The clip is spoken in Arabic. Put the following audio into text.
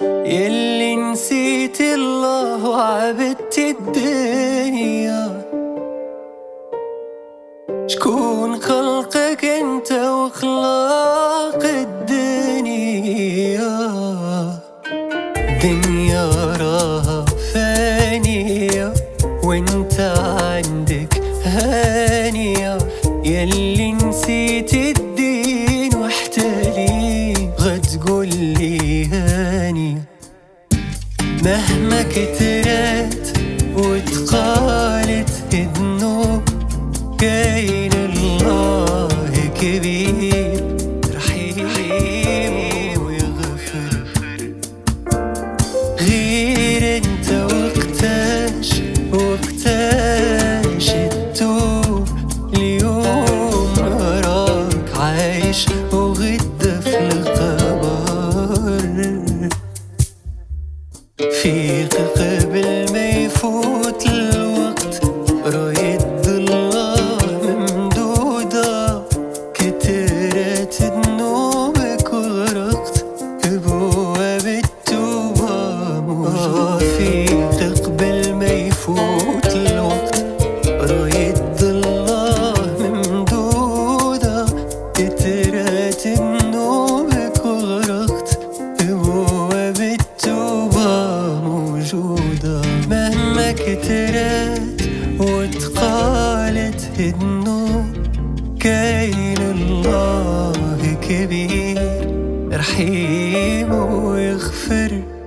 يلي نسيت الله وعبدت الدنيا، شكون خلقك انت وخلاق الدنيا؟ دنيا راها فانية وانت عندك هانية، يلي نسيت الدين واحتلي غد تقولي هانية. مهما كترت وتقالت الذنوب كاين الله كبير رحيم ويغفر، غير انت وقتاش تتوب. اليوم راك عايش وغدا في القبر، فيق قبل ما يفوت الوقت رايد الله ممدودة. كترت ذنوبك وغرقت ابواب التوبة موجودة، فيق قبل ما يفوت الوقت رايد الله ممدودة. كترت ذنوبك وغرقت ابواب التوبة موجودة. مهما كترت وتقالت الذنوب كاين الله كبير رحيم ويغفر.